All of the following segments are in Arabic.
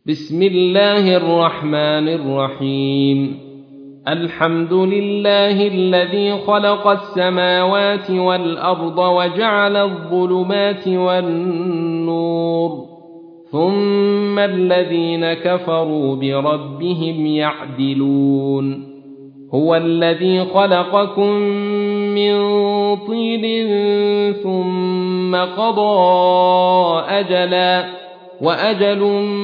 بسم الله الرحمن الرحيم. الحمد لله الذي خلق السماوات والأرض وجعل الظلمات والنور، ثم الذين كفروا بربهم يعدلون. هو الذي خلقكم من طين ثم قضى أجلا، وأجل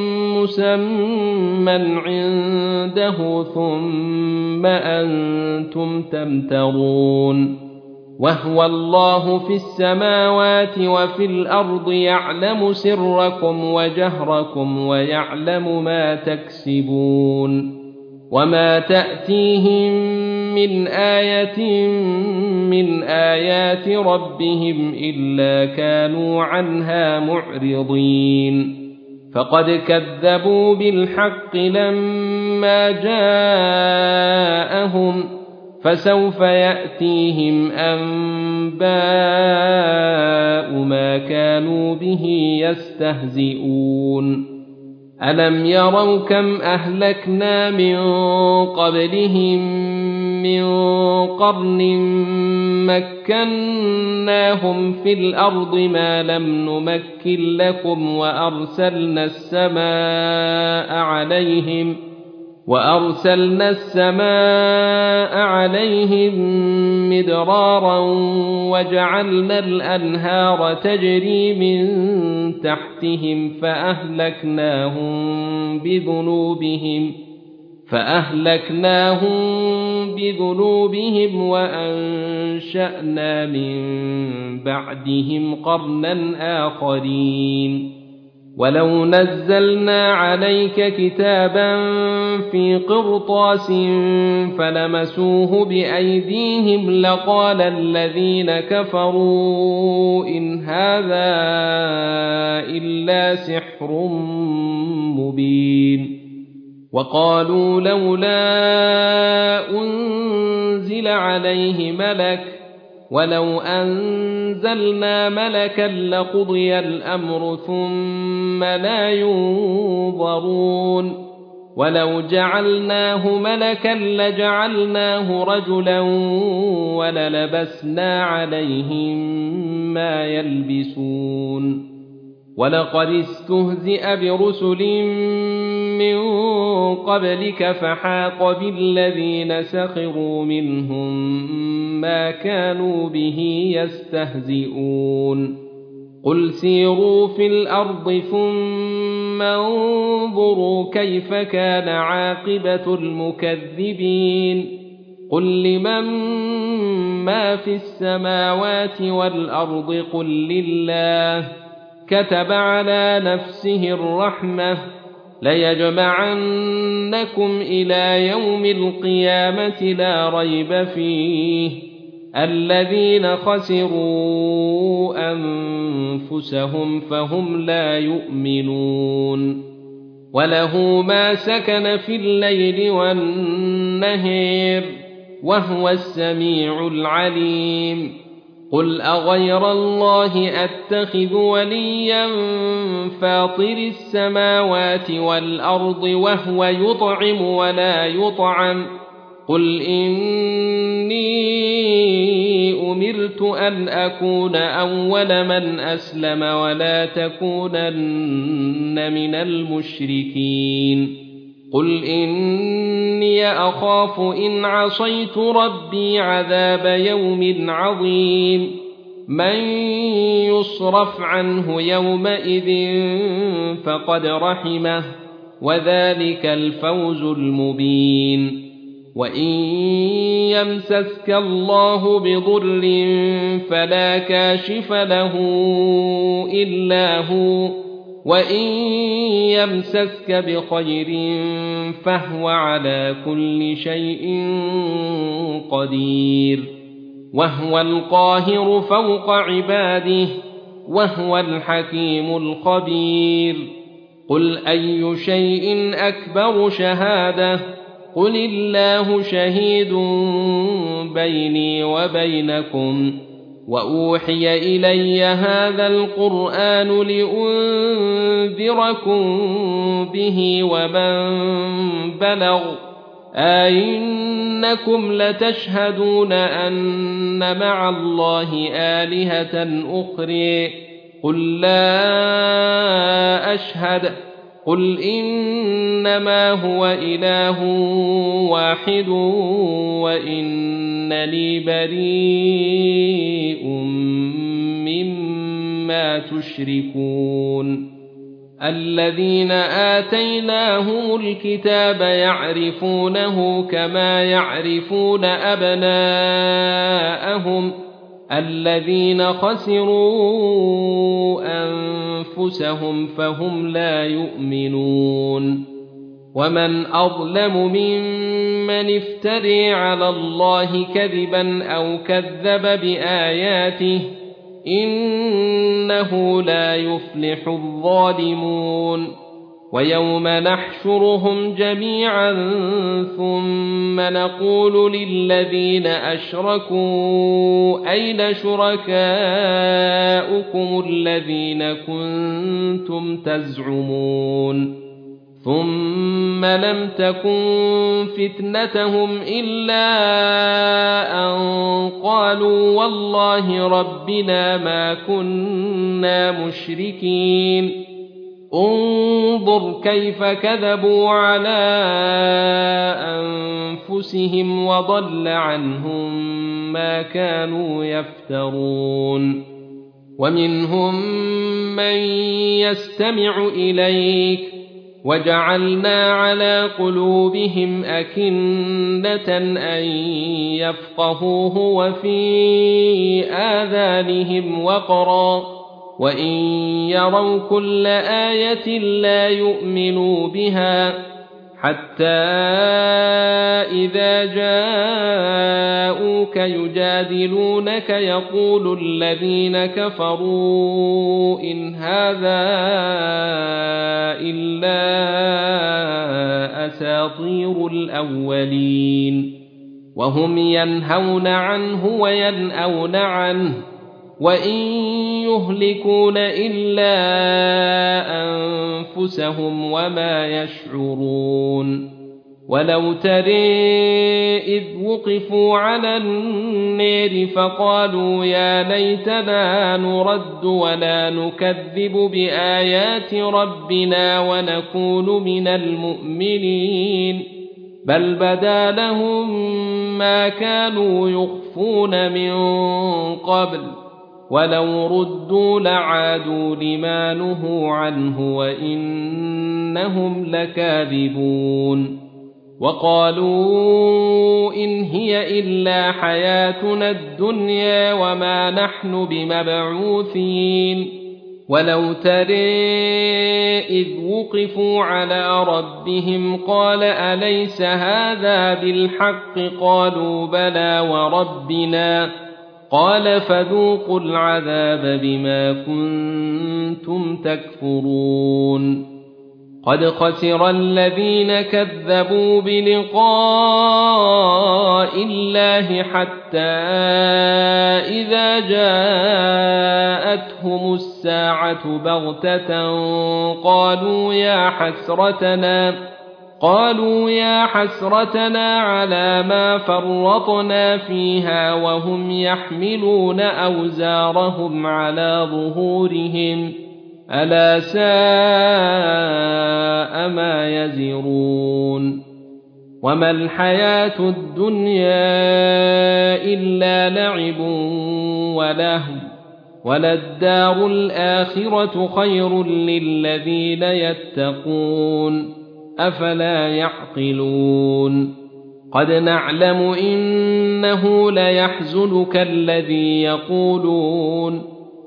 مسمى عنده، ثم أنتم تمترون. وهو الله في السماوات وفي الأرض، يعلم سركم وجهركم ويعلم ما تكسبون. وما تأتيهم من آية من آيات ربهم إلا كانوا عنها معرضين. فقد كذبوا بالحق لما جاءهم، فسوف يأتيهم أنباء ما كانوا به يستهزئون. ألم يروا كم أهلكنا من قبلهم من قرن مكناهم في الأرض ما لم نمكن لكم، وأرسلنا السماء عليهم مدرارا، وجعلنا الأنهار تجري من تحتهم فأهلكناهم بذنوبهم وأنشأنا من بعدهم قرنا آخرين. ولو نزلنا عليك كتابا في قرطاس فلمسوه بأيديهم لقال الذين كفروا إن هذا إلا سحر مبين. وقالوا لولا أنزل عليه ملك، ولو أنزلنا ملكا لقضي الأمر ثم لا ينظرون. ولو جعلناه ملكا لجعلناه رجلا وللبسنا عليهم ما يلبسون. ولقد استهزئ برسل من قبلك فحاق بالذين سخروا منهم ما كانوا به يستهزئون. قل سيروا في الأرض ثم انظروا كيف كان عاقبة المكذبين. قل لمن ما في السماوات والأرض قل لله، كتب على نفسه الرحمة ليجمعنكم إلى يوم القيامة لا ريب فيه، الذين خسروا أنفسهم فهم لا يؤمنون. وله ما سكن في الليل والنهار وهو السميع العليم. قل أغير الله أتخذ وليا فاطر السماوات والأرض وهو يطعم ولا يطعم. قل إني أمرت أن أكون أول من أسلم ولا تكونن من المشركين. قل إني أخاف إن عصيت ربي عذاب يوم عظيم. من يصرف عنه يومئذ فقد رحمه، وذلك الفوز المبين. وإن يمسسك الله بضر فلا كاشف له إلا هو، وإن يمسسك بخير فهو على كل شيء قدير. وهو القاهر فوق عباده، وهو الحكيم الخبير. قل أي شيء أكبر شهادة؟ قل الله شهيد بيني وبينكم، وأوحي إلي هذا القرآن لأنذركم به ومن بلغ أئنكم لتشهدون أن مع الله آلهة أخرى قل لا أشهد قل إنما هو إله واحد وإنني بريء مما تشركون الذين آتيناهم الكتاب يعرفونه كما يعرفون أبناءهم الذين خسروا أنفسهم فهم لا يؤمنون ومن أظلم ممن افتري على الله كذبا أو كذب بآياته إنه لا يفلح الظالمون ويوم نحشرهم جميعا ثم نقول للذين أشركوا أين شركاؤكم الذين كنتم تزعمون ثم لم تكن فتنتهم إلا أن قالوا والله ربنا ما كنا مشركين انظر كيف كذبوا على أنفسهم وضل عنهم ما كانوا يفترون ومنهم من يستمع إليك وجعلنا على قلوبهم أكنة أن يفقهوه وفي آذانهم وقرا وإن يروا كل آية لا يؤمنوا بها حتى إذا جاءوك يجادلونك يقول الذين كفروا إن هذا إلا أساطير الأولين وهم ينهون عنه وينأون عنه وإن يهلكون إلا أنفسهم وما يشعرون ولو ترى إذ وقفوا على النار فقالوا يا ليتنا نرد ولا نكذب بآيات ربنا ونكون من المؤمنين بل بدا لهم ما كانوا يخفون من قبل ولو ردوا لعادوا لما نهوا عنه وإنهم لكاذبون وقالوا إن هي إلا حياتنا الدنيا وما نحن بمبعوثين ولو ترى إذ وقفوا على ربهم قال أليس هذا بالحق قالوا بلى وربنا قال فذوقوا العذاب بما كنتم تكفرون قد خسر الذين كذبوا بلقاء الله حتى إذا جاءتهم الساعة بغتة قالوا يا حسرتنا على ما فرطنا فيها وهم يحملون أوزارهم على ظهورهم ألا ساء ما يزرون وما الحياة الدنيا إلا لعب ولهو وللدار الآخرة خير للذين يتقون أفلا يعقلون قد نعلم إنه ليحزنك الذي يقولون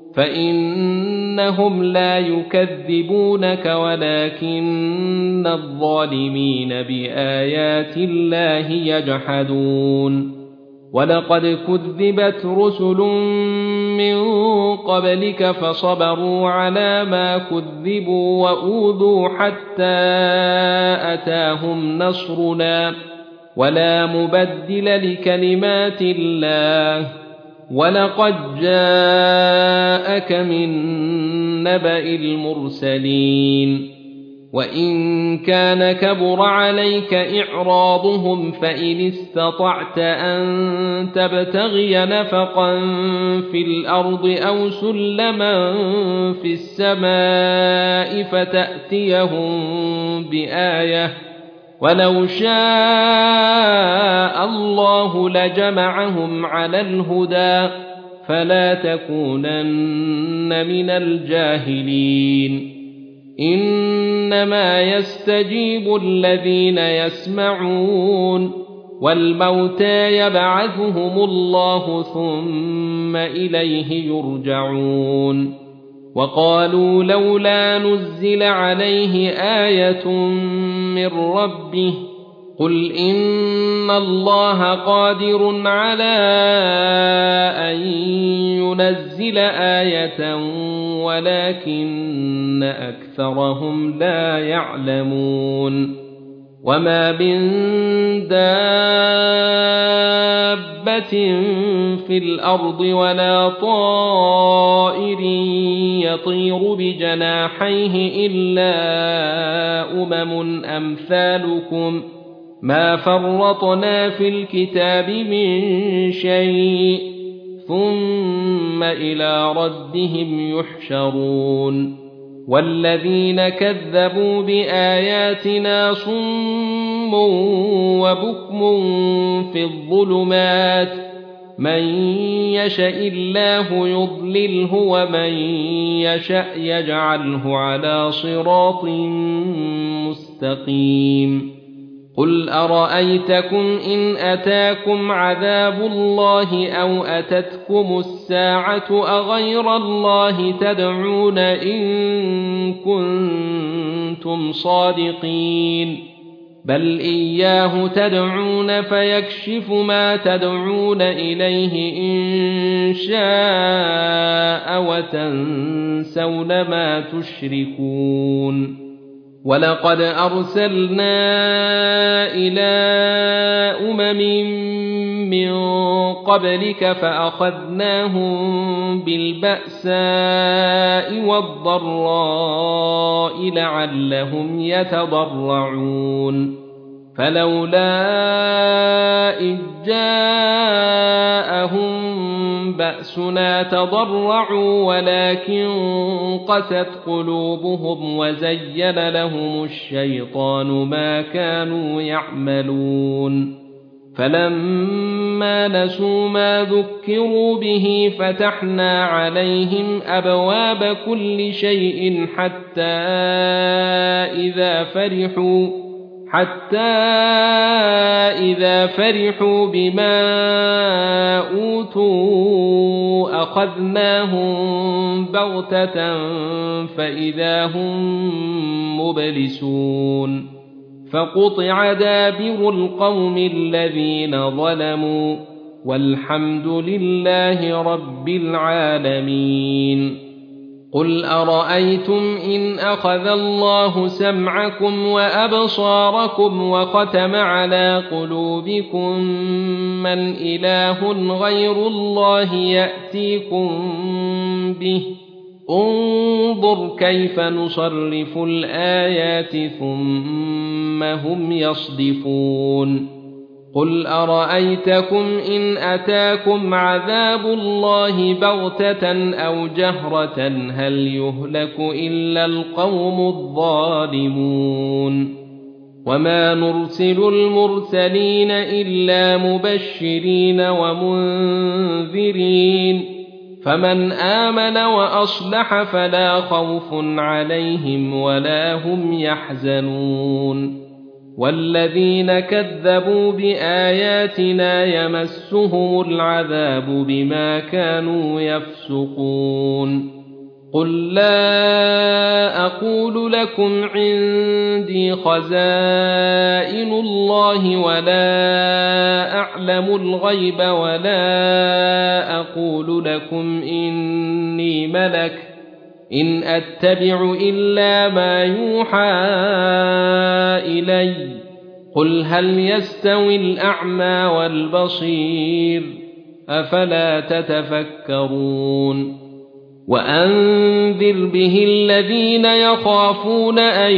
فإنهم لا يكذبونك ولكن الظالمين بآيات الله يجحدون ولقد كذبت رسل من قبلك فصبروا على ما كذبوا وأوذوا حتى أتاهم نصرنا ولا مبدل لكلمات الله ولقد جاءك من نبأ المرسلين وإن كان كبر عليك إعراضهم فإن استطعت أن تبتغي نفقا في الأرض أو سلما في السماء فتأتيهم بآية ولو شاء الله لجمعهم على الهدى فلا تكونن من الجاهلين إنما يستجيب الذين يسمعون والموتى يبعثهم الله ثم إليه يرجعون وقالوا لولا نزل عليه آية من ربه قل إن الله قادر على أن ينزل آية ولكن أكثرهم لا يعلمون وما من دابة في الأرض ولا طائر يطير بجناحيه إلا أمثالكم ما فرطنا في الكتاب من شيء ثم إلى ربهم يحشرون والذين كذبوا بآياتنا صم وبكم في الظلمات من يشاء الله يضلله ومن يشاء يجعله على صراط مستقيم قل أرأيتكم إن أتاكم عذاب الله أو أتتكم الساعة أغير الله تدعون إن كنتم صادقين بل إياه تدعون فيكشف ما تدعون إليه إن شاء وتنسون ما تشركون ولقد أرسلنا إلى من قبلك فأخذناهم بالبأساء والضراء لعلهم يتضرعون فلولا إذ جاءهم بأسنا تضرعوا ولكن قست قلوبهم وزين لهم الشيطان ما كانوا يعملون فلما نسوا ما ذكروا به فتحنا عليهم أبواب كل شيء حتى إذا فرحوا بما أوتوا أخذناهم بغتة فإذا هم مبلسون فقطع دابر القوم الذين ظلموا والحمد لله رب العالمين قل أرأيتم إن أخذ الله سمعكم وأبصاركم وختم على قلوبكم من إله غير الله يأتيكم به انظر كيف نصرف الآيات ثم هم يصدفون قل أرأيتكم إن أتاكم عذاب الله بغتة أو جهرة هل يهلك إلا القوم الظالمون وما نرسل المرسلين إلا مبشرين ومنذرين فمن آمن وأصلح فلا خوف عليهم ولا هم يحزنون والذين كذبوا بآياتنا يمسهم العذاب بما كانوا يفسقون قل لا أقول لكم عندي خزائن الله ولا أعلم الغيب ولا أقول لكم إني ملك إن أتبع إلا ما يوحى إلي قل هل يستوي الأعمى والبصير أفلا تتفكرون وأنذر به الذين يخافون أن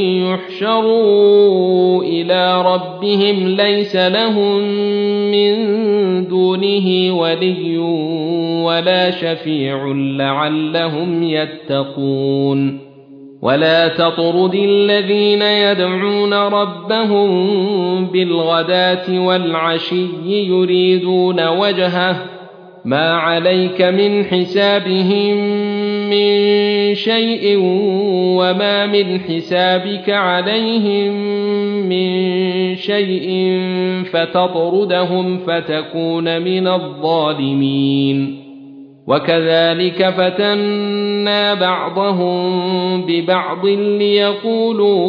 يحشروا إلى ربهم ليس لهم من دونه ولي ولا شفيع لعلهم يتقون ولا تطرد الذين يدعون ربهم بالغداة والعشي يريدون وجهه ما عليك من حسابهم من شيء وما من حسابك عليهم من شيء فتطردهم فتكون من الظالمين وكذلك فتنا بعضهم ببعض ليقولوا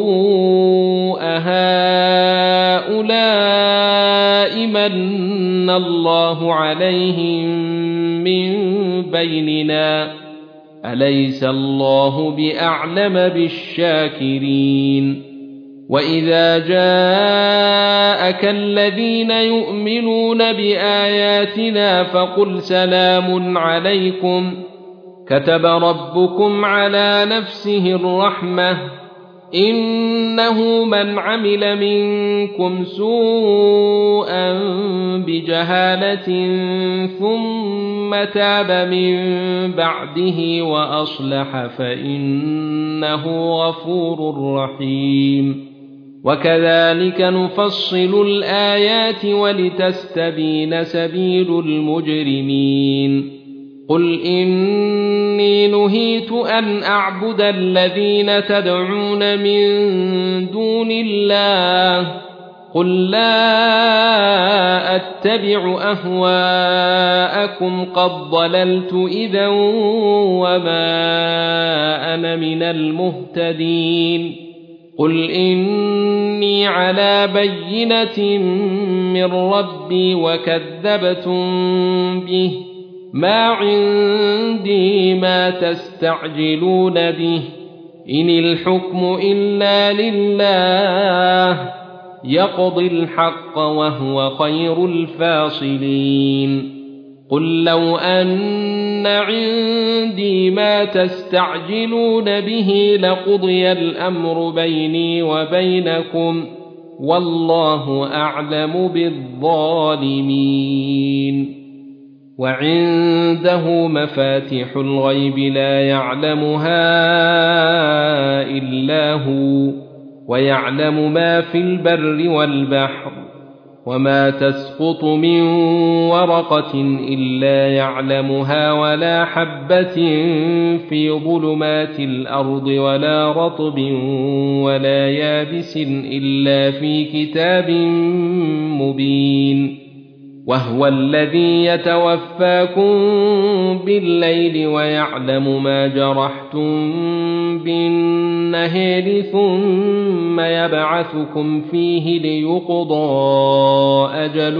أهؤلاء من الله عليهم من بيننا أليس الله بأعلم بالشاكرين وإذا جاءك الذين يؤمنون بآياتنا فقل سلام عليكم كتب ربكم على نفسه الرحمة إنه من عمل منكم سوءا بجهالة ثم تاب من بعده وأصلح فإنه غفور رحيم وكذلك نفصل الآيات ولتستبين سبيل المجرمين قل إني نهيت أن أعبد الذين تدعون من دون الله قل لا أتبع أهواءكم قد ضللت إذا وما أنا من المهتدين قل إني على بينة من ربي وكذبتم به ما عندي ما تستعجلون به إن الحكم إلا لله يقضي الحق وهو خير الفاصلين قل لو أن عندي ما تستعجلون به لقضي الأمر بيني وبينكم والله أعلم بالظالمين وعنده مفاتح الغيب لا يعلمها إلا هو ويعلم ما في البر والبحر وما تسقط من ورقة إلا يعلمها ولا حبة في ظلمات الأرض ولا رطب ولا يابس إلا في كتاب مبين وهو الذي يتوفاكم بالليل ويعلم ما جرحتم بالنهار ثم يبعثكم فيه ليقضى أجل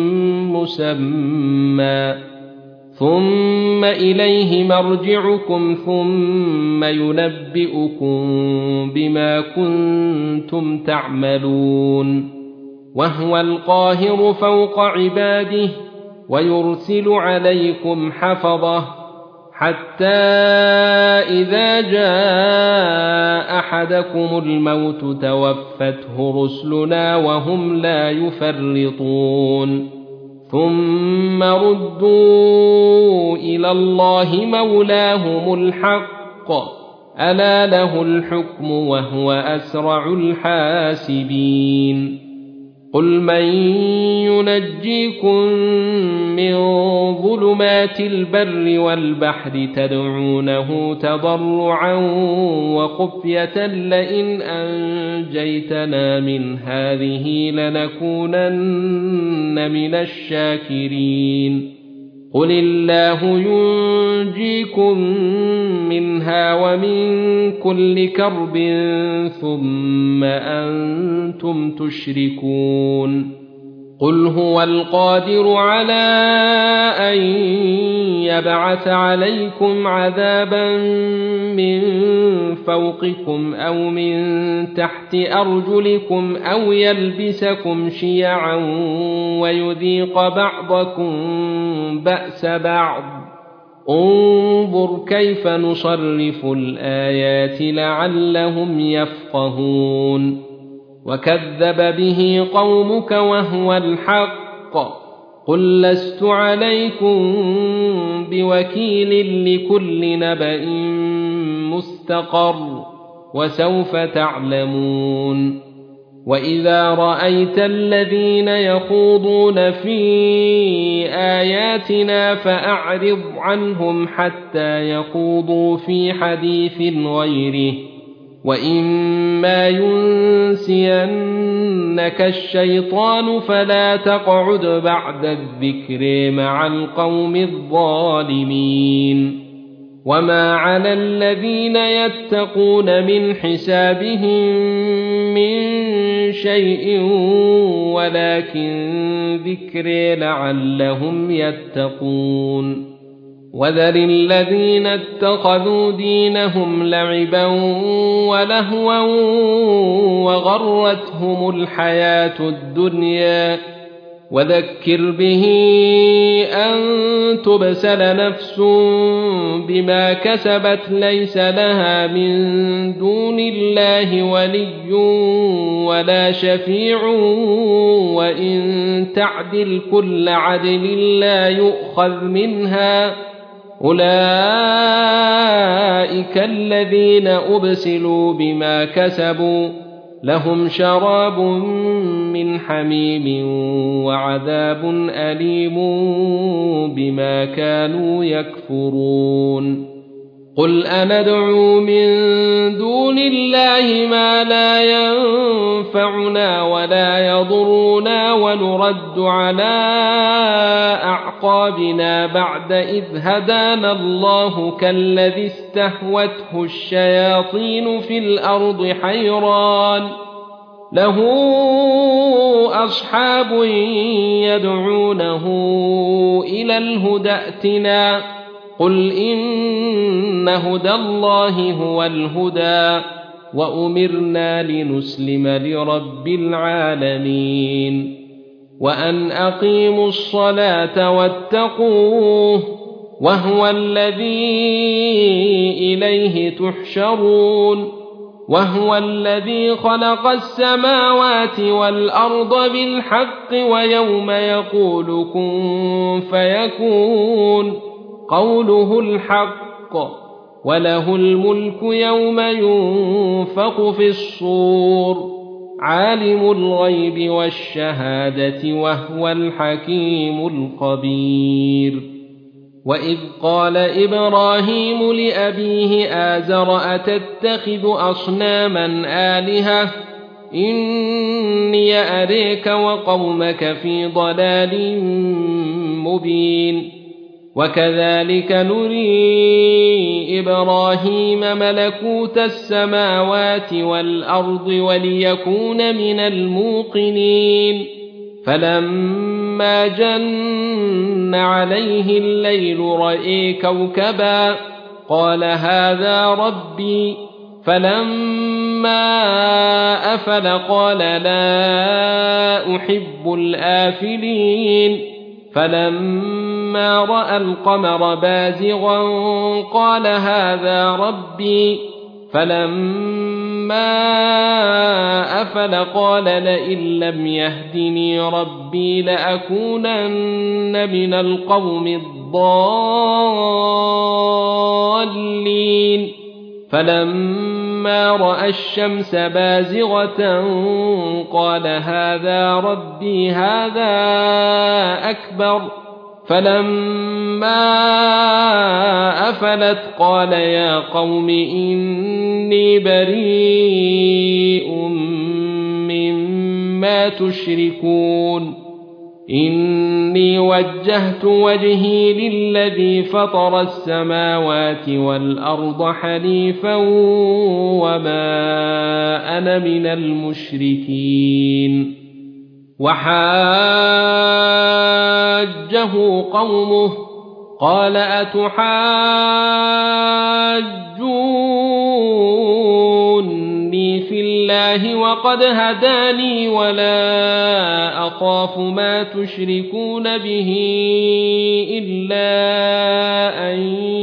مسمى ثم إليه مرجعكم ثم ينبئكم بما كنتم تعملون وهو القاهر فوق عباده ويرسل عليكم حفظه حتى إذا جاء أحدكم الموت توفته رسلنا وهم لا يفرطون ثم ردوا إلى الله مولاهم الحق ألا له الحكم وهو أسرع الحاسبين قل من ينجيكم من ظلمات البر والبحر تدعونه تضرعا وخفية لئن أنجيتنا من هذه لنكونن من الشاكرين قل الله ينجيكم منها ومن كل كرب ثم أنتم تشركون قل هو القادر على أن يبعث عليكم عذابا من فوقكم أو من تحت أرجلكم أو يلبسكم شيعا ويذيق بعضكم بأس بعض انظر كيف نصرف الآيات لعلهم يفقهون وكذب به قومك وهو الحق قل لست عليكم بوكيل لكل نبأ مستقر وسوف تعلمون وإذا رأيت الذين يخوضون في آياتنا فأعرض عنهم حتى يخوضوا في حديث غيره وإما ينسينك الشيطان فلا تقعد بعد الذكر مع القوم الظالمين وما على الذين يتقون من حسابهم من شيء ولكن ذكر لعلهم يتقون وذر الذين اتخذوا دينهم لعبا ولهوا وغرتهم الحياة الدنيا وذكر به أن تبسل نفس بما كسبت ليس لها من دون الله ولي ولا شفيع وإن تعدل كل عدل لا يؤخذ منها أولئك الذين أبسلوا بما كسبوا لهم شراب من حميم وعذاب أليم بما كانوا يكفرون قل أندعو من دون الله ما لا ينفعنا ولا يضرنا ونرد على أعقابنا بعد إذ هدانا الله كالذي استهوته الشياطين في الأرض حيران له أصحاب يدعونه إلى الهدى ائتنا قل إن هدى الله هو الهدى وأمرنا لنسلم لرب العالمين وأن أقيموا الصلاة واتقوه وهو الذي إليه تحشرون وهو الذي خلق السماوات والأرض بالحق ويوم يقول كن فيكون قوله الحق وله الملك يوم ينفخ في الصور عالم الغيب والشهادة وهو الحكيم الخبير وإذ قال إبراهيم لأبيه آزر أتتخذ أصناما آلهة إني أريك وقومك في ضلال مبين وكذلك نري إبراهيم ملكوت السماوات والأرض وليكون من الموقنين فلما جن عليه الليل رأى كوكبا قال هذا ربي فلما أفل قال لا أحب الآفلين فلما رأى القمر بازغا قال هذا ربي فلما أفل قال لئن لم يهدني ربي لأكونن من القوم الضالين فلما رأى الشمس بازغة قال هذا ربي هذا أكبر فلما أفلت قال يا قوم إني بريء مما تشركون إني وجهت وجهي للذي فطر السماوات والأرض حنيفا وما أنا من المشركين وحاجه قومه قال أتحاجوني في الله وقد هداني ولا أخاف ما تشركون به إلا أن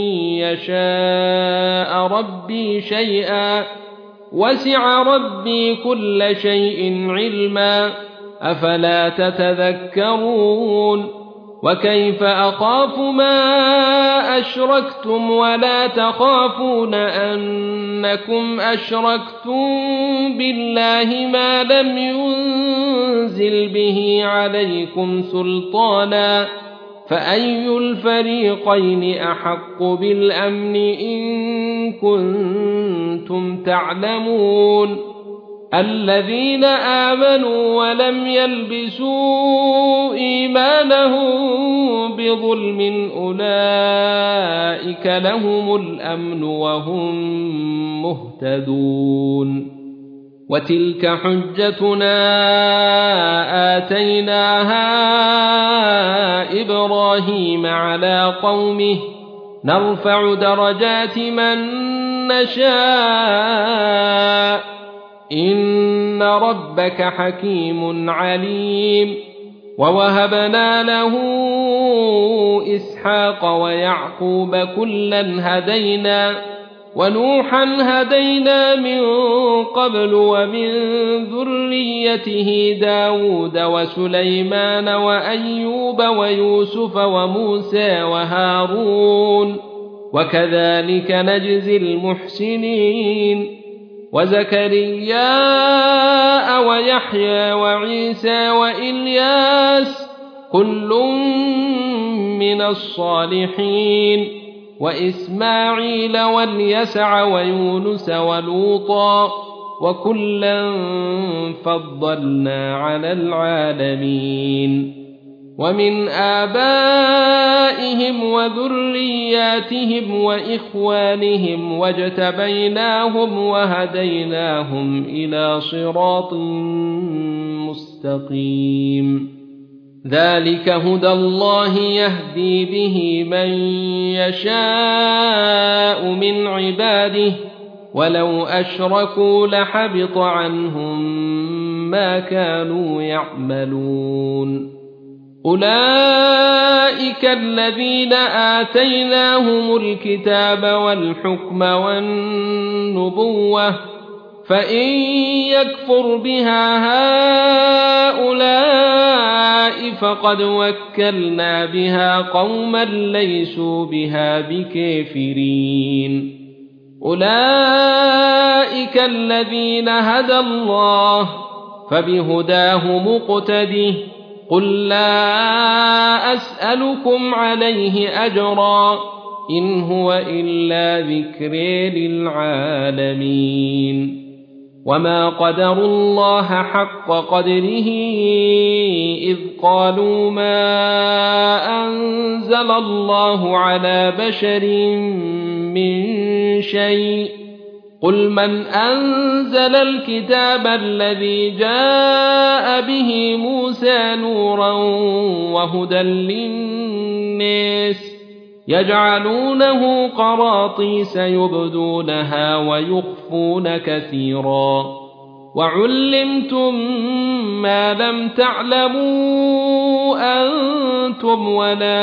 يشاء ربي شيئا وسع ربي كل شيء علما أفلا تتذكرون وكيف أخاف ما أشركتم ولا تخافون أنكم أشركتم بالله ما لم ينزل به عليكم سلطانا فأي الفريقين أحق بالأمن إن كنتم تعلمون الذين آمنوا ولم يلبسوا إيمانهم بظلم أولئك لهم الأمن وهم مهتدون وتلك حجتنا آتيناها إبراهيم على قومه نرفع درجات من نشاء إن ربك حكيم عليم ووهبنا له إسحاق ويعقوب كلا هدينا ونوحا هدينا من قبل ومن ذريته داود وسليمان وأيوب ويوسف وموسى وهارون وكذلك نجزي المحسنين وزكريا ويحيى وعيسى وإلياس كل من الصالحين وإسماعيل واليسع ويونس ولوطا وكلا فضلنا على العالمين ومن آبائهم وذرياتهم وإخوانهم واجتبيناهم وهديناهم إلى صراط مستقيم ذلك هدى الله يهدي به من يشاء من عباده ولو أشركوا لحبط عنهم ما كانوا يعملون أولئك الذين آتيناهم الكتاب والحكم والنبوة فإن يكفر بها هؤلاء فقد وكلنا بها قوما ليسوا بها بكافرين أولئك الذين هدى الله فبهداه مقتده قل لا أسألكم عليه أجرا إن هو إلا ذكر للعالمين وما قدروا الله حق قدره إذ قالوا ما أنزل الله على بشر من شيء قل من أنزل الكتاب الذي جاء به موسى نورا وهدى للناس يجعلونه قراطيس يبدونها ويخفون كثيرا وعلمتم ما لم تعلموا أنتم ولا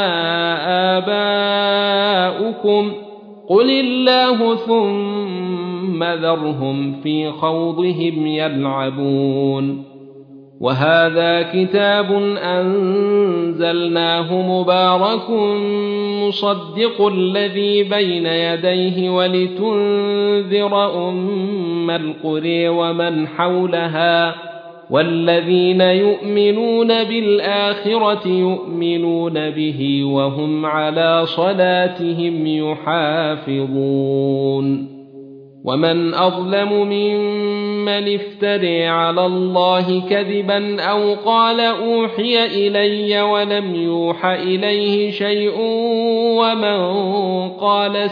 آباؤكم قل الله ثم ذرهم في خوضهم يلعبون وهذا كتاب أنزلناه مبارك مصدق الذي بين يديه ولتنذر أم القرى ومن حولها والذين يؤمنون بالآخرة يؤمنون به وهم على صلاتهم يحافظون ومن أظلم ممن افترى على الله كذبا أو قال أوحي إلي ولم يوح إليه شيء ومن قال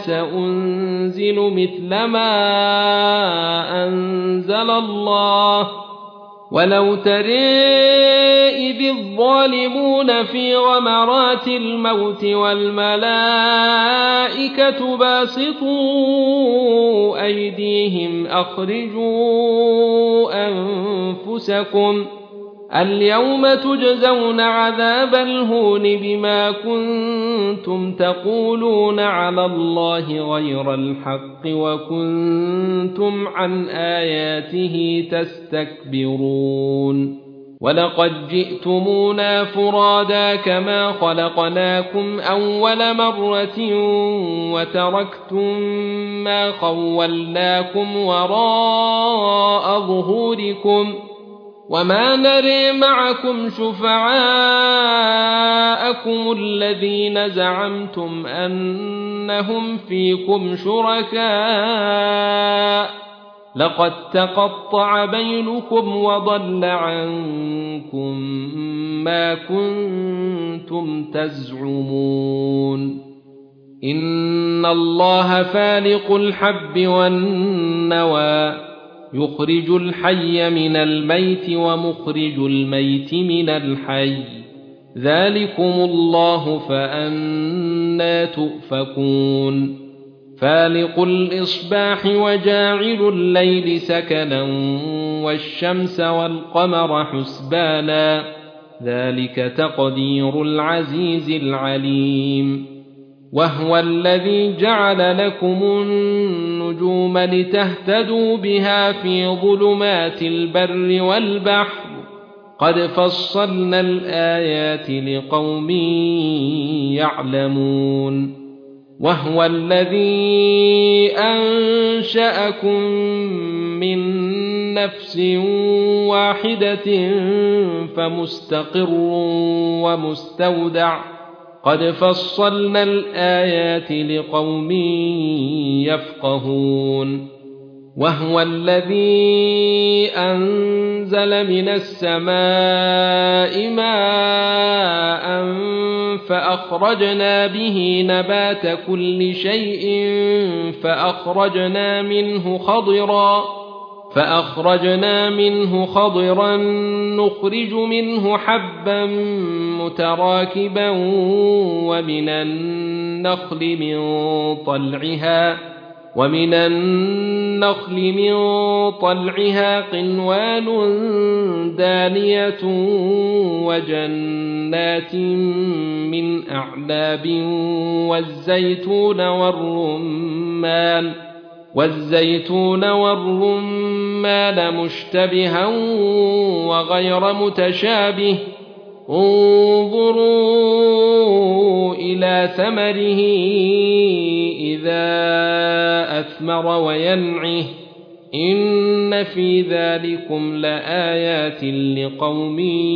سأنزل مثل ما أنزل الله ولو ترى إذ الظالمون في غمرات الموت والملائكة باسطوا أيديهم أخرجوا أنفسكم اليوم تجزون عذاب الهون بما كنتم تقولون على الله غير الحق وكنتم عن آياته تستكبرون ولقد جئتمونا فرادا كما خلقناكم أول مرة وتركتم ما خولناكم وراء ظهوركم وما نري معكم شفعاءكم الذين زعمتم أنهم فيكم شركاء لقد تقطع بينكم وضل عنكم ما كنتم تزعمون إن الله فالق الحب والنوى يخرج الحي من الميت ومخرج الميت من الحي ذلكم الله فأنى تؤفكون فالق الإصباح وجاعل الليل سكنا والشمس والقمر حسبانا ذلك تقدير العزيز العليم وهو الذي جعل لكم النجوم لتهتدوا بها في ظلمات البر والبحر قد فصلنا الآيات لقوم يعلمون وهو الذي أنشأكم من نفس واحدة فمستقر ومستودع قد فصلنا الآيات لقوم يفقهون وهو الذي أنزل من السماء ماء فأخرجنا به نبات كل شيء فأخرجنا منه خضرا نخرج منه حبا متراكبا ومن النخل من طلعها قنوان دانية وجنات من أعناب والزيتون والرمان مشتبها وغير متشابه انظروا إلى ثمره إذا أثمر وينعه إن في ذلكم لآيات لقوم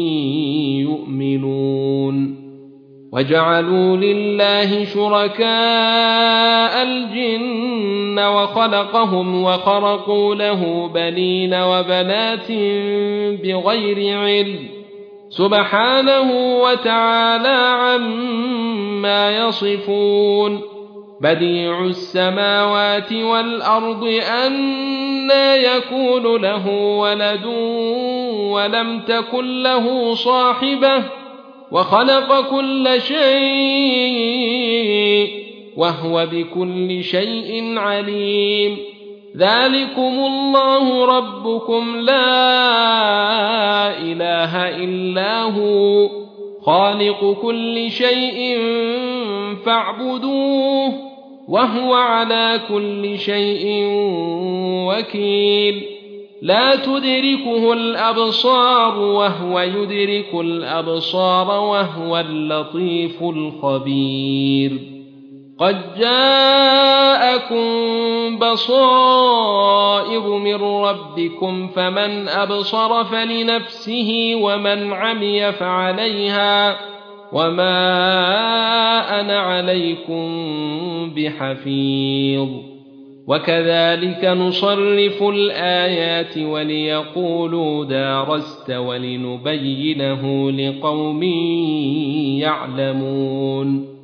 يؤمنون وجعلوا لله شركاء الجن وخلقهم وخرقوا له بنين وبنات بغير علم سبحانه وتعالى عما يصفون بديع السماوات والأرض أنى يكون له ولد ولم تكن له صاحبة وخلق كل شيء وهو بكل شيء عليم ذلكم الله ربكم لا إله إلا هو خالق كل شيء فاعبدوه وهو على كل شيء وكيل لا تدركه الأبصار وهو يدرك الأبصار وهو اللطيف الخبير قد جاءكم بصائر من ربكم فمن أبصر فلنفسه ومن عمي فعليها وما أنا عليكم بحفيظ وكذلك نصرف الآيات وليقولوا دارست ولنبينه لقوم يعلمون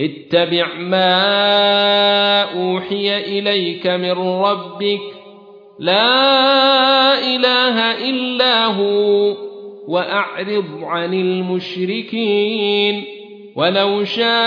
اتبع ما أوحي إليك من ربك لا إله إلا هو وأعرض عن المشركين ولو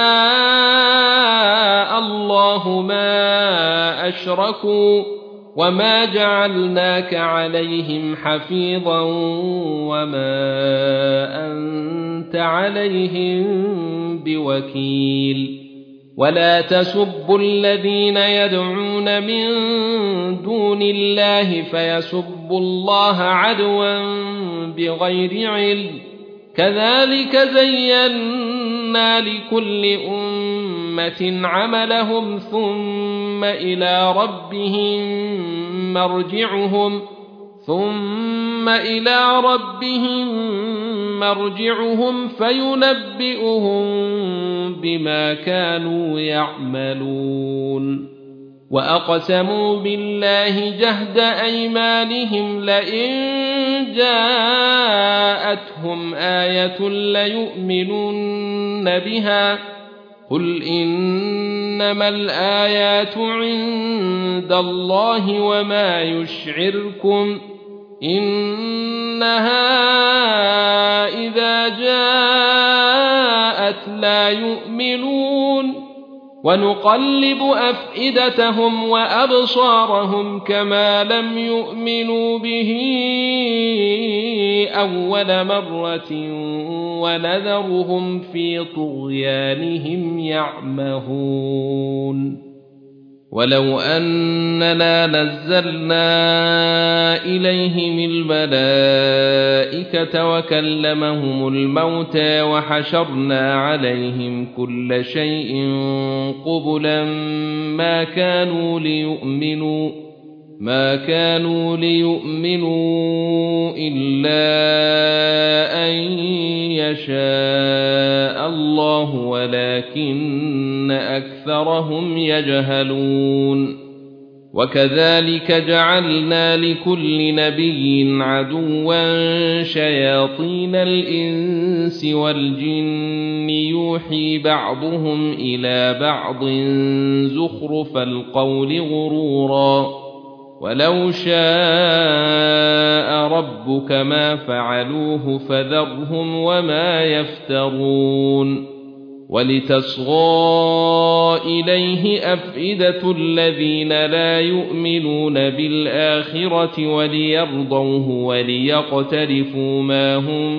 شاء الله ما أشركوا وما جعلناك عليهم حفيظا وما أنت عليهم بوكيل ولا تسبوا الذين يدعون من دون الله فيسبوا الله عدوا بغير علم كذلك زينا لكل أمة عملهم ثم إلى ربهم مرجعهم فينبئهم بما كانوا يعملون وأقسموا بالله جهد أيمانهم لئن جاءتهم آية ليؤمنن بها قل إنما الآيات عند الله وما يشعركم إنها إذا جاءت لا يؤمنون ونقلب أفئدتهم وأبصارهم كما لم يؤمنوا به أول مرة ونذرهم في طغيانهم يعمهون ولو أننا نزلنا إليهم الملائكة وكلمهم الموتى وحشرنا عليهم كل شيء قبلا ما كانوا ليؤمنوا إلا أن يشاء الله ولكن أكثرهم يجهلون وكذلك جعلنا لكل نبي عدوا شياطين الإنس والجن يوحي بعضهم إلى بعض زخرف القول غرورا ولو شاء ربك ما فعلوه فذرهم وما يفترون ولتصغى إليه أفئدة الذين لا يؤمنون بالآخرة وليرضوه وليقترفوا ما هم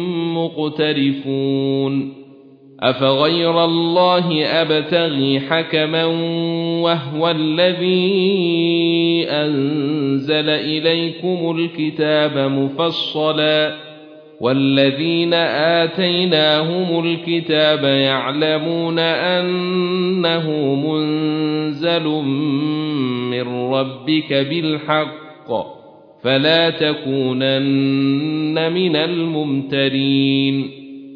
مقترفون أفغير الله أبتغي حكما وهو الذي أنزل إليكم الكتاب مفصلا والذين آتيناهم الكتاب يعلمون أنه منزل من ربك بالحق فلا تكونن من الممترين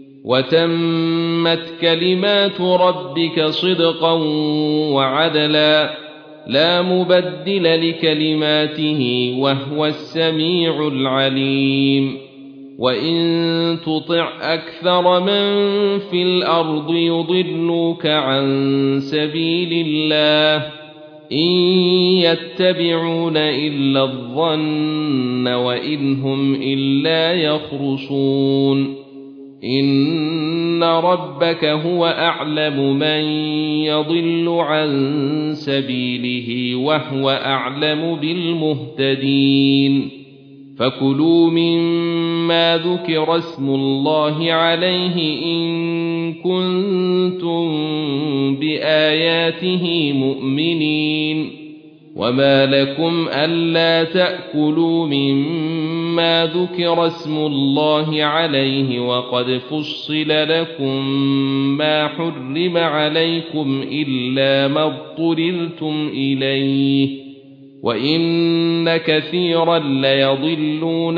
وتمت كلمات ربك صدقا وعدلا لا مبدل لكلماته وهو السميع العليم وإن تطع أكثر من في الأرض يضلوك عن سبيل الله إن يتبعون إلا الظن وإن هم إلا يخرصون إن ربك هو أعلم من يضل عن سبيله وهو أعلم بالمهتدين فكلوا مما ذكر اسم الله عليه إن كنتم بآياته مؤمنين وما لكم ألا تأكلوا مما ذكر اسم الله عليه وقد فصل لكم ما حرم عليكم إلا ما اضطررتم إليه وإن كثيرا ليضلون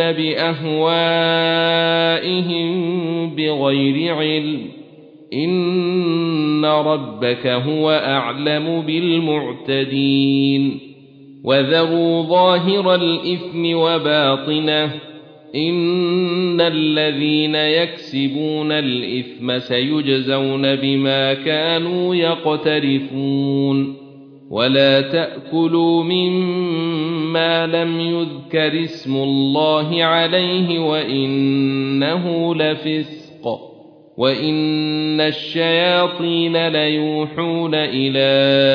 بأهوائهم بغير علم إن ربك هو أعلم بالمعتدين وذروا ظاهر الإثم وباطنه إن الذين يكسبون الإثم سيجزون بما كانوا يقترفون ولا تأكلوا مما لم يذكر اسم الله عليه وإنه لفسق وإن الشياطين ليوحون إلى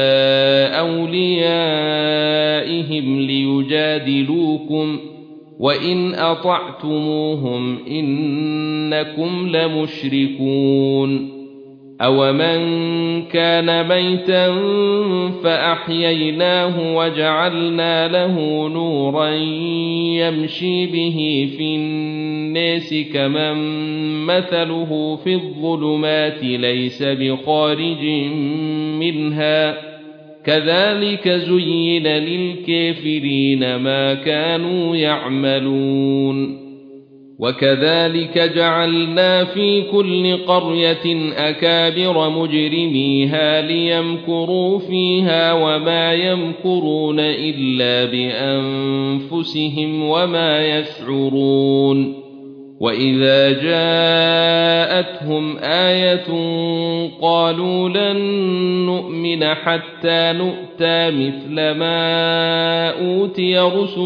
أوليائهم ليجادلوكم وإن أطعتموهم إنكم لمشركون أومن كان ميتا فأحييناه وجعلنا له نورا يمشي به في الناس كمن مثله في الظلمات ليس بخارج منها كذلك زين للكافرين ما كانوا يعملون وكذلك جعلنا في كل قرية أكابر مجرميها ليمكروا فيها وما يمكرون إلا بأنفسهم وما يشعرون وإذا جاءتهم آية قالوا لن نؤمن حتى نؤتى مثل ما أوتي رسل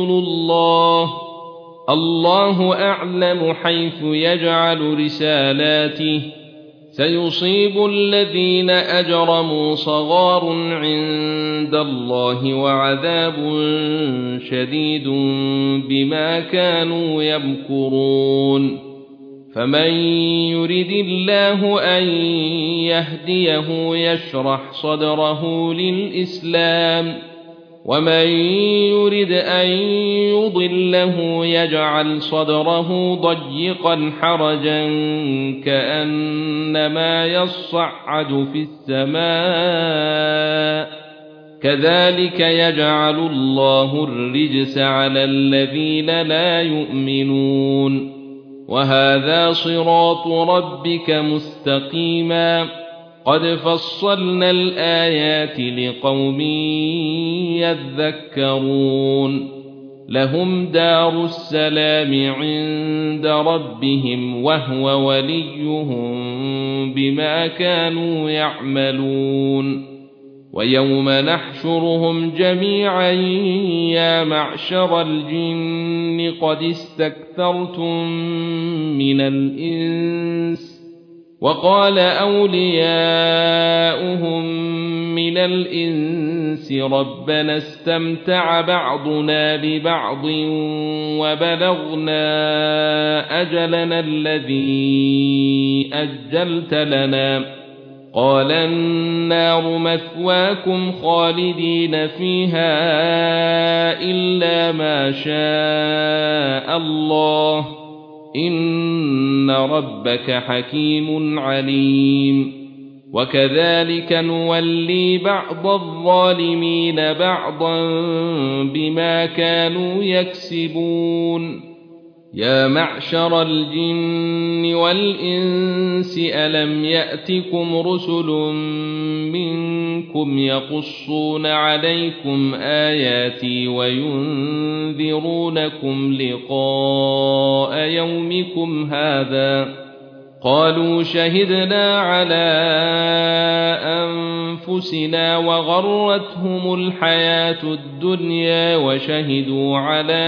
الله أعلم حيث يجعل رسالاته سيصيب الذين أجرموا صغار عند الله وعذاب شديد بما كانوا يمكرون فمن يرد الله أن يهديه يشرح صدره للإسلام ومن يرد أن يضله يجعل صدره ضيقا حرجا كأنما يصعد في السماء كذلك يجعل الله الرجس على الذين لا يؤمنون وهذا صراط ربك مستقيما قد فصلنا الآيات لقوم يذكرون لهم دار السلام عند ربهم وهو وليهم بما كانوا يعملون ويوم نحشرهم جميعا يا معشر الجن قد استكثرتم من الإنس وقال أولياؤهم من الإنس ربنا استمتع بعضنا ببعض وبلغنا أجلنا الذي أجلت لنا قال النار مثواكم خالدين فيها إلا ما شاء الله إن ربك حكيم عليم وكذلك نولي بعض الظالمين بعضا بما كانوا يكسبون يا معشر الجن والإنس ألم يأتكم رسل منكم يقصون عليكم آياتي وينذرونكم لقاء يومكم هذا قالوا شهدنا على أنفسنا وغرتهم الحياة الدنيا وشهدوا على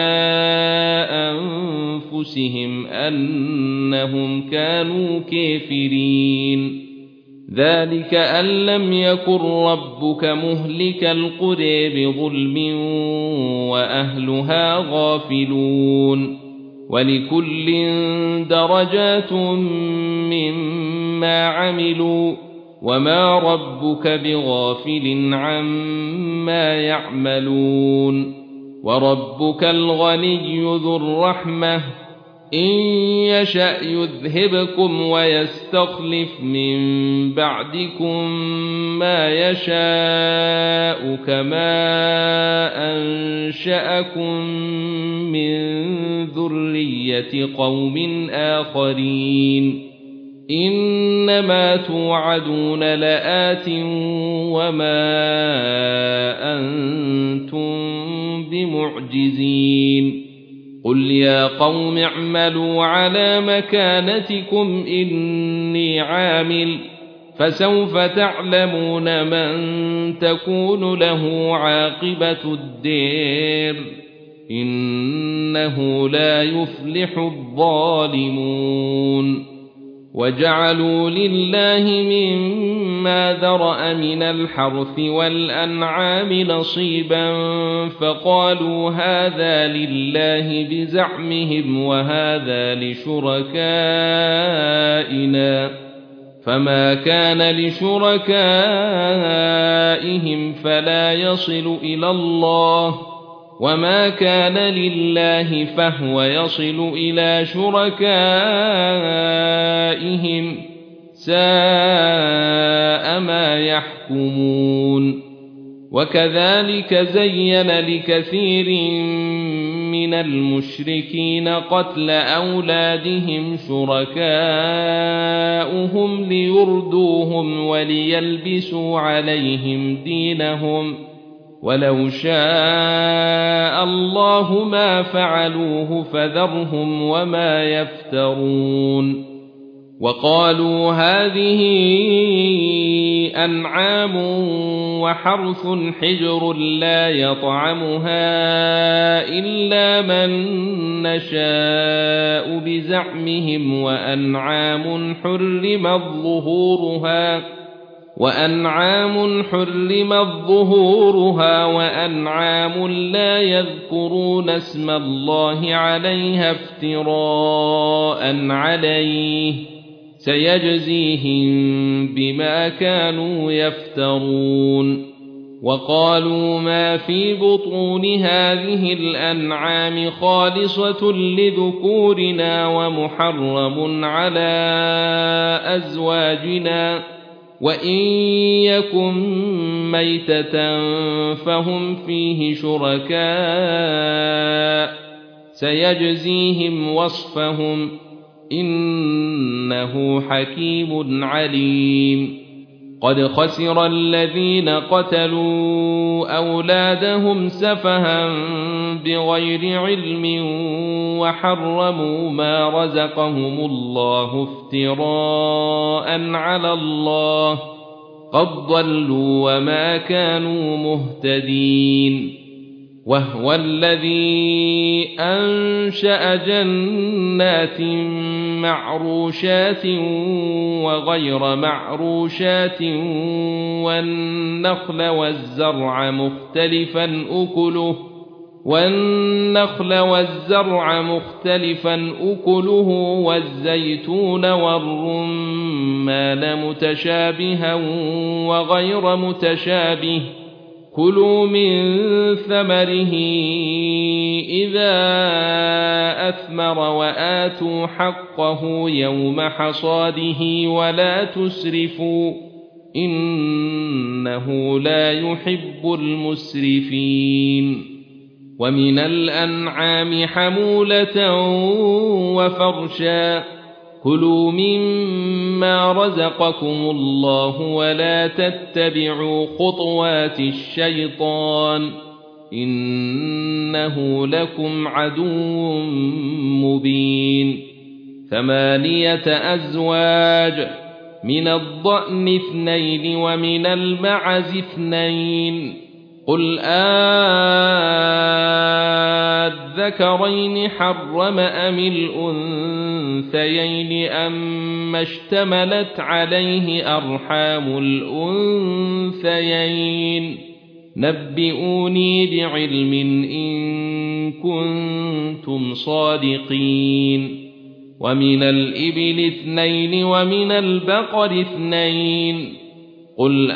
أنفسهم أنهم كانوا كافرين ذلك أن لم يكن ربك مهلك القرى بظلم وأهلها غافلون ولكل درجات مما عملوا وما ربك بغافل عما يعملون وربك الغني ذو الرحمة إن يشأ يذهبكم ويستخلف من بعدكم ما يشاء كما أنشأكم من ذرية قوم آخرين إنما توعدون لآت وما أنتم بمعجزين قل يا قوم اعملوا على مكانتكم إني عامل فسوف تعلمون من تكون له عاقبة الدير إنه لا يفلح الظالمون وجعلوا لله مما ذرأ من الحرث والأنعام نصيبا فقالوا هذا لله بزعمهم وهذا لشركائنا فما كان لشركائهم فلا يصل إلى الله وما كان لله فهو يصل إلى شركائهم ساء ما يحكمون وكذلك زين لكثير من المشركين قتل أولادهم شركاؤهم ليردوهم وليلبسوا عليهم دينهم ولو شاء الله ما فعلوه فذرهم وما يفترون وقالوا هذه أنعام وحرث حجر لا يطعمها إلا من نشاء بزعمهم وأنعام حرمت ظهورها وأنعام لا يذكرون اسم الله عليها افتراء عليه سيجزيهم بما كانوا يفترون وقالوا ما في بطون هذه الأنعام خالصة لذكورنا ومحرم على أزواجنا وإن يكن ميتة فهم فيه شركاء سيجزيهم وصفهم إنه حكيم عليم قد خسر الذين قتلوا أولادهم سفها بغير علم وحرموا ما رزقهم الله افتراء على الله قد ضلوا وما كانوا مهتدين وهو الذي أنشأ جنات معروشات وغير معروشات والنخل والزرع مختلفا أكله والزيتون والرمان متشابها وغير متشابه كلوا من ثمره إذا أثمر وآتوا حقه يوم حصاده ولا تسرفوا إنه لا يحب المسرفين ومن الأنعام حمولة وفرشا كلوا مما رزقكم الله ولا تتبعوا خطوات الشيطان إنه لكم عدو مبين 8 أزواج من الضأن 2 ومن المعز 2 قل الذكرين حرم أم الأنثيين أما اشتملت عليه أرحام الأنثيين نبئوني بعلم إن كنتم صادقين ومن الإبل 2 ومن البقر 2 قل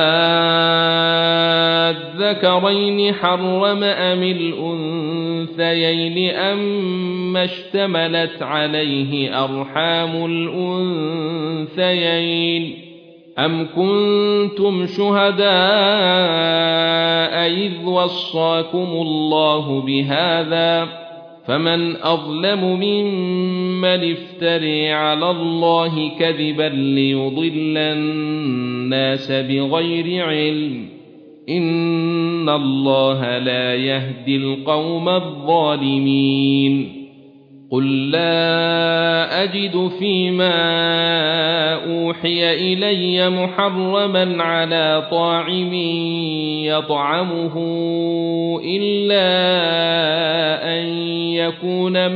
الذكرين حرم أم الأنثيين أما اشتملت عليه أرحام الأنثيين أم كنتم شهداء إذ وصاكم الله بهذا فمن أظلم ممن افتري على الله كذبا ليضل الناس بغير علم إن الله لا يهدي القوم الظالمين قل لا أجد فيما أوحي إلي محرما على طاعم يطعمه إلا أن يكون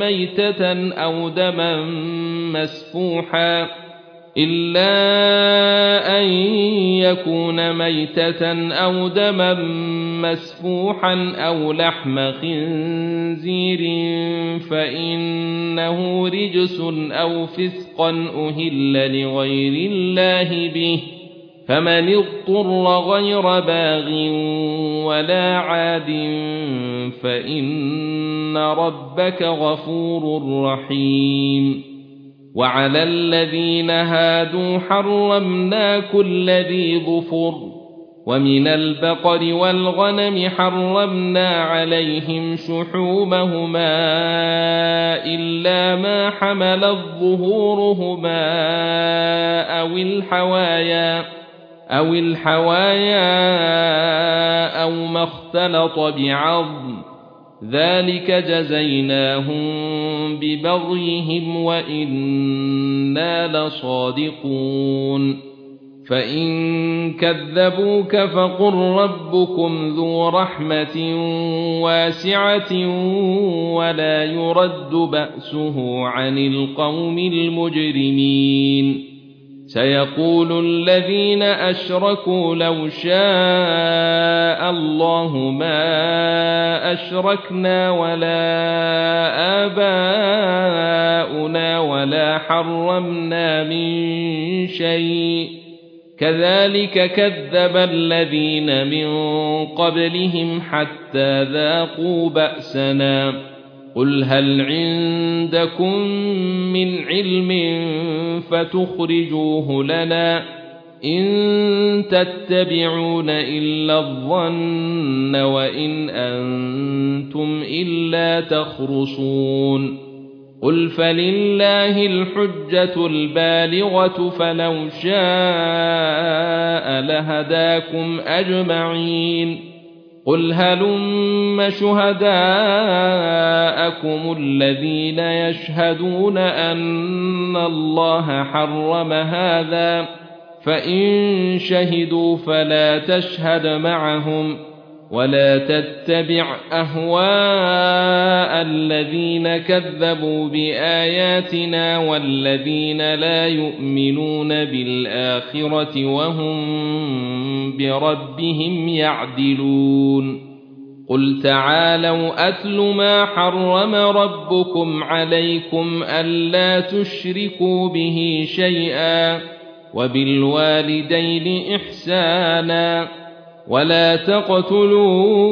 ميتة أو دما مسفوحا أو لحم خنزير فإنه رجس أو فسقا أهل لغير الله به فمن اضطر غير باغ ولا عاد فإن ربك غفور رحيم وعلى الذين هادوا حرمنا كل ذي ظفر ومن البقر والغنم حرمنا عليهم شحومهما إلا ما حملت ظهورهما أو الحوايا أو ما اختلط بعظم ذلك جزيناهم ببغيهم وإنا لصادقون فإن كذبوك فقل ربكم ذو رحمة واسعة ولا يرد بأسه عن القوم المجرمين سيقول الذين أشركوا لو شاء الله ما أشركنا ولا آباؤنا ولا حرمنا من شيء كذلك كذب الذين من قبلهم حتى ذاقوا بأسنا قل هل عندكم من علم فتخرجوه لنا إن تتبعون إلا الظن وإن أنتم إلا تخرصون قل فلله الحجة البالغة فلو شاء لهداكم أجمعين قل هلم شهداءكم الذين يشهدون أن الله حرم هذا فإن شهدوا فلا تشهد معهم ولا تتبع أهواء الذين كذبوا بآياتنا والذين لا يؤمنون بالآخرة وهم بربهم يعدلون قل تعالوا أتل ما حرم ربكم عليكم ألا تشركوا به شيئا وبالوالدين إحسانا ولا تقتلوا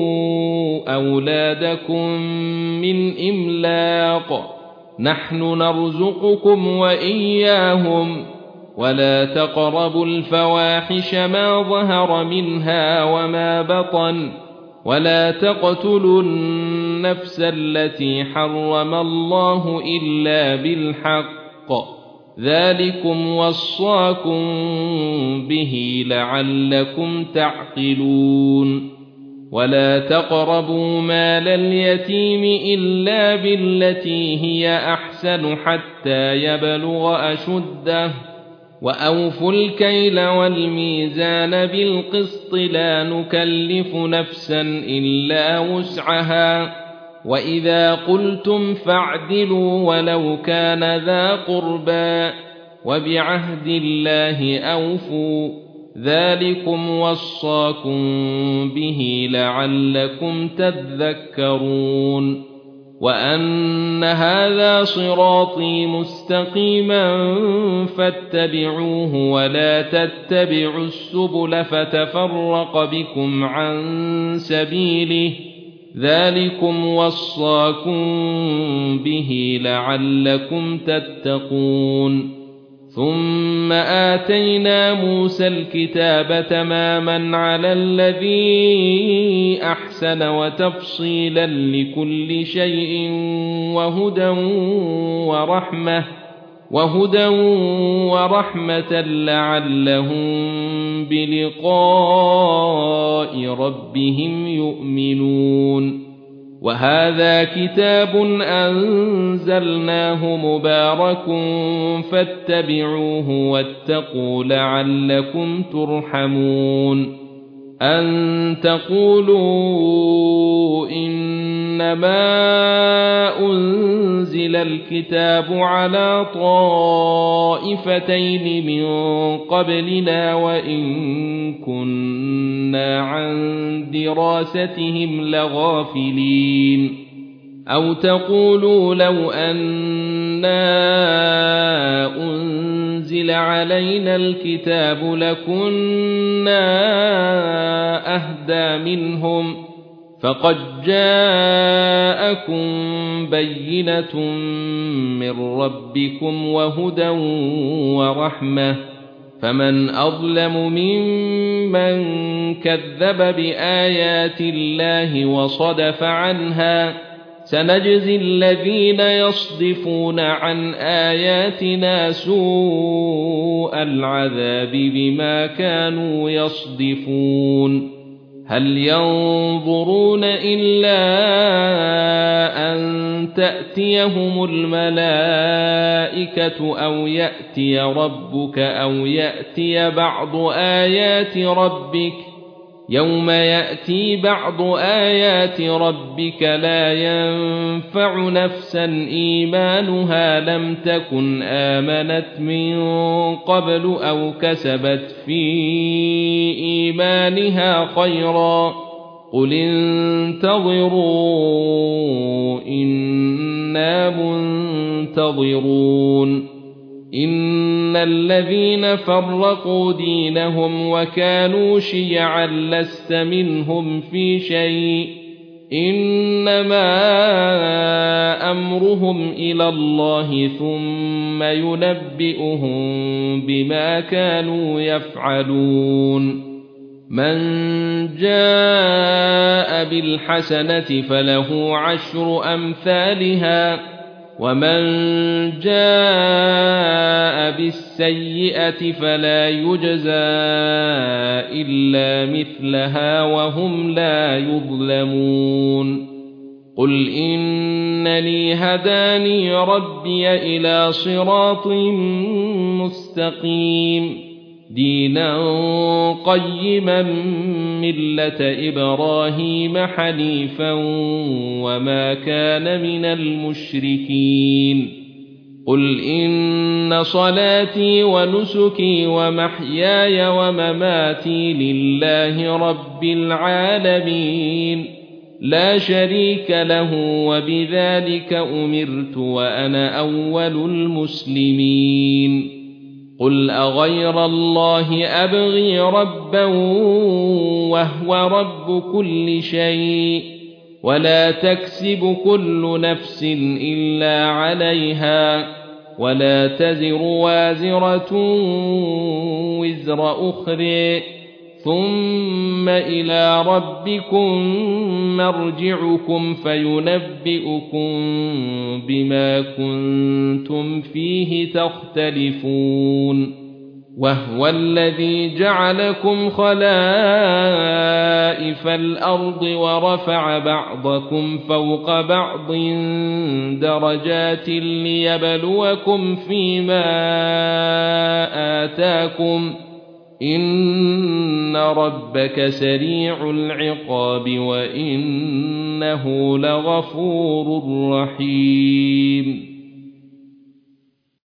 أولادكم من إملاق نحن نرزقكم وإياهم ولا تقربوا الفواحش ما ظهر منها وما بطن ولا تقتلوا النفس التي حرم الله إلا بالحق ذلكم وصاكم به لعلكم تعقلون ولا تقربوا مال اليتيم إلا بالتي هي أحسن حتى يبلغ أشده وأوفوا الكيل والميزان بالقسط لا نكلف نفسا إلا وسعها وإذا قلتم فاعدلوا ولو كان ذا قربى وبعهد الله أوفوا ذلكم وصاكم به لعلكم تذكرون وأن هذا صراطي مستقيما فاتبعوه ولا تتبعوا السبل فتفرق بكم عن سبيله ذلكم وصاكم به لعلكم تتقون ثم آتينا موسى الكتاب تماما على الذي أحسن وتفصيلا لكل شيء وهدى ورحمة لعلهم بلقاء ربهم يؤمنون وهذا كتاب أنزلناه مبارك فاتبعوه واتقوا لعلكم ترحمون أن تقولوا إنما أنزل الكتاب على طائفتين من قبلنا وإن كنا عن دراستهم لغافلين أو تقولوا لو أنا أنزل علينا الكتاب لكنا أهدى منهم فقد جاءكم بينة من ربكم وهدى ورحمة فمن أظلم ممن كذب بآيات الله وصدف عنها سنجزي الذين يصدفون عن آياتنا سوء العذاب بما كانوا يصدفون هل ينظرون إلا أن تأتيهم الملائكة أو يأتي ربك أو يأتي بعض آيات ربك يوم يأتي بعض آيات ربك لا ينفع نفسا إيمانها لم تكن آمنت من قبل أو كسبت في إيمانها خيرا قل انتظروا إنا منتظرون إن الذين فرقوا دينهم وكانوا شيعا لست منهم في شيء إنما أمرهم إلى الله ثم ينبئهم بما كانوا يفعلون من جاء بالحسنة فله عشر أمثالها ومن جاء بالسيئة فلا يجزى إلا مثلها وهم لا يظلمون قل إنني هداني ربي إلى صراط مستقيم دينا قيما ملة إبراهيم حنيفا وما كان من المشركين قل إن صلاتي ونسكي ومحياي ومماتي لله رب العالمين لا شريك له وبذلك أمرت وأنا أول المسلمين قل أغير الله أبغي ربا وهو رب كل شيء ولا تكسب كل نفس إلا عليها ولا تزر وازرة وزر أخرى ثم إلى ربكم مرجعكم فينبئكم بما كنتم فيه تختلفون وهو الذي جعلكم خلائف الأرض ورفع بعضكم فوق بعض درجات ليبلوكم فيما آتاكم إن ربك سريع العقاب وإنه لغفور رحيم